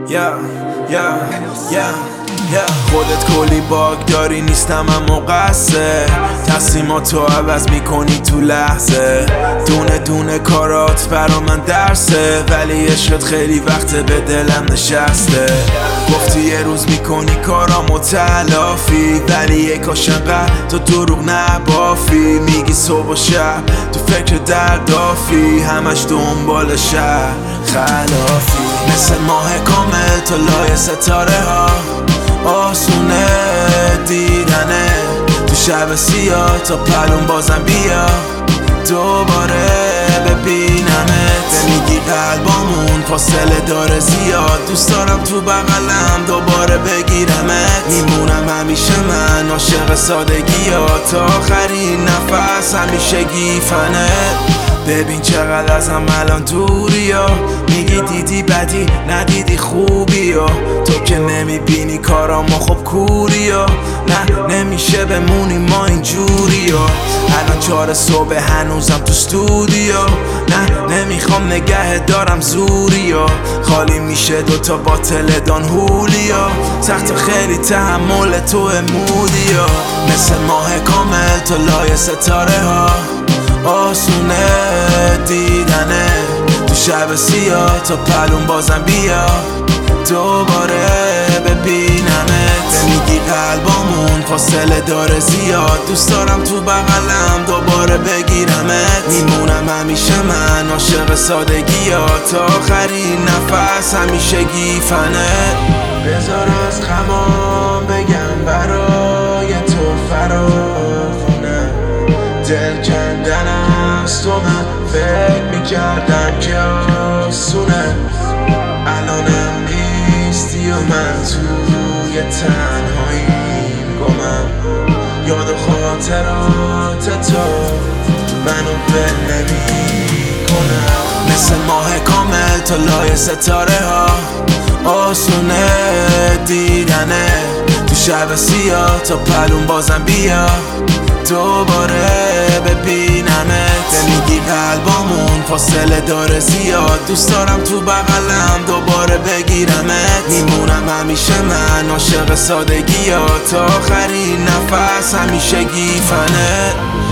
خودت کلی باگ داری، نیستم اما قصه تصمیماتو عوض میکنی تو لحظه. دونه دونه کارات برا من درسه، ولی عشقت خیلی وقته به دلم نشسته. گفتی یه روز میکنی کارامو تلافی، ولی یه کاش انقدر تو دروغ نبافی. میگی صبح و شب تو فکر دردافی، همش دنبال شهر خلافی. مثل ماه کامل تو لای ستاره ها، آسونه دیدنه تو شب سیاه. تا پلون بازم بیا دوباره ببینمت. میگی قلبامون فاصله داره زیاد، دوست دارم تو بغلم دوباره بگیرمت. میمونم همیشه من عاشق سادگیات، تا آخرین نفس همیشه گیفنه. ببین چقدر ازم الان دوری ها، میگی دیدی بدی ندیدی خوبی ها. تو که نمیبینی کارامو خب کوری ها، نه نمیشه بمونی ما اینجوری ها. الان 4 صبح هنوزم تو استودیو، نه نمیخوام نگه دارم زوری ها. خالی میشه دوتا باتل دان هولیا، سخت خیلی تحمل تو مودی ها. مثل ماه کامل تو لای ستاره ها، آسونه دیدنه تو شب سیاه. تا پلون بازم بیا دوباره ببینمت. میگی قلبامون فاصله داره زیاد، دوست دارم تو بغلم دوباره بگیرمت. میمونم همیشه من عاشق سادگیات، تا آخرین نفس همیشه گیفنه. بذار از غمام بگم برای تو فراوونه، دل کندن از تو من فکر میکردم که آسونه. الانم نیستی و من توی تنهاییم گمم، یاد و خاطرات تو منو ول نمیکنم. مثل ماه کامل تو لای ستاره ها، آسونه دیدنه تو شب سیاه. تا پلون بازم بیا دوباره ببینمت. میگی قلبامون فاصله داره زیاد، دوست دارم تو بغلم دوباره بگیرمت. میمونم همیشه من عاشق سادگیات، تا آخرین نفس همیشه گیفنه.